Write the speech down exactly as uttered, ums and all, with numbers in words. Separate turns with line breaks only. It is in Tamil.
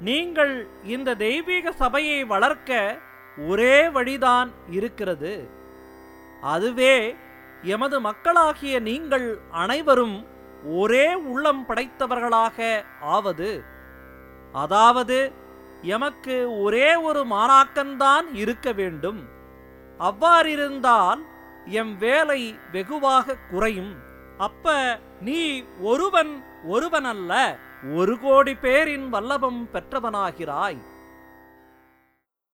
நீங்கள் இந்த தெய்வீக சபையை வளர்க்க ஒரே வழிதான் இருக்கிறது. அதுவே எமது மக்களாகிய நீங்கள் அனைவரும் ஒரே உள்ளம் படைத்தவர்களாக ஆவது. அதாவது எமக்கு ஒரே ஒரு மாணாக்கன்தான் இருக்க வேண்டும். அவ்வாறிருந்தால் எம் வேலை வெகுவாக குறையும். அப்ப நீ ஒருவன் ஒருவனல்ல, ஒரு கோடி பேரின் வல்லபம் பெற்றவனாகிறாய்.